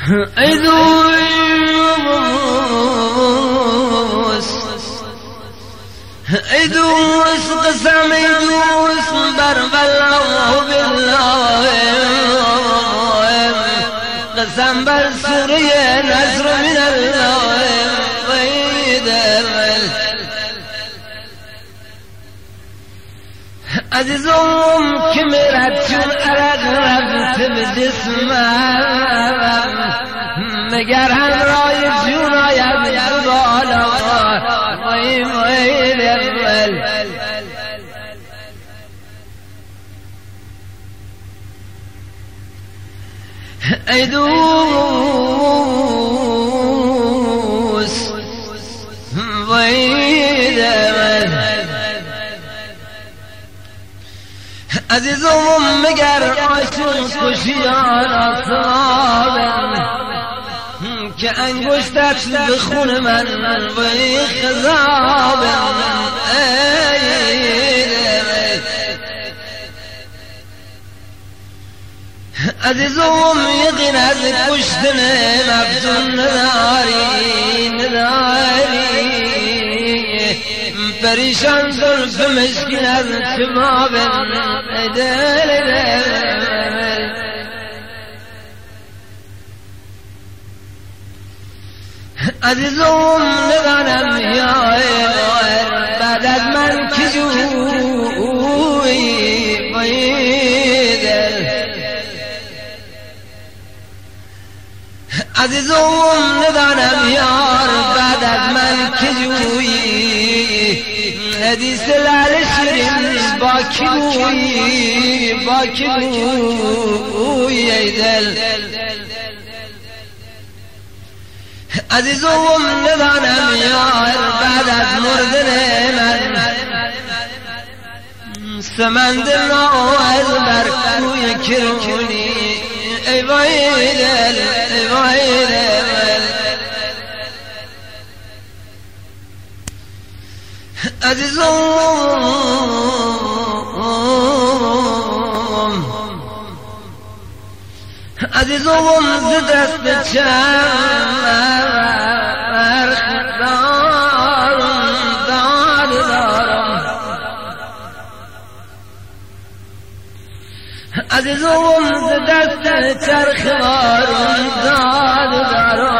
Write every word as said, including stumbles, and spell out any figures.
ای دوست ای دوست قسم ای دوست بر والله بالله قسم بر سوره نصر من الله عزیزم که میرد چون عرق رفت به جسمم مگر همراه جون آید بالا وای وای دل ای دوست وای دل عزیزم مگر عاشق کشیان آسابم که انگشتت به خون من وی خذابم عزیزم یقین از کشتن مفتون نداری نداری پریشان زلف مشکین از شبابم دل دل عزیزم ندانم یا بعد از من که جویی وای دل عزیزم ندانم یار بعد از من که جویی حدیث لال شیرین با کی گویی با کی گویی ای دل عزیزم ندانم یار بعد از مردن من سمند ناز بر کوی کرونی ای وای دل ای وای دل عزیزم عزیزم ز دست چرخ دارم داد دارم عزیزم ز دست چرخ دارم داد دارم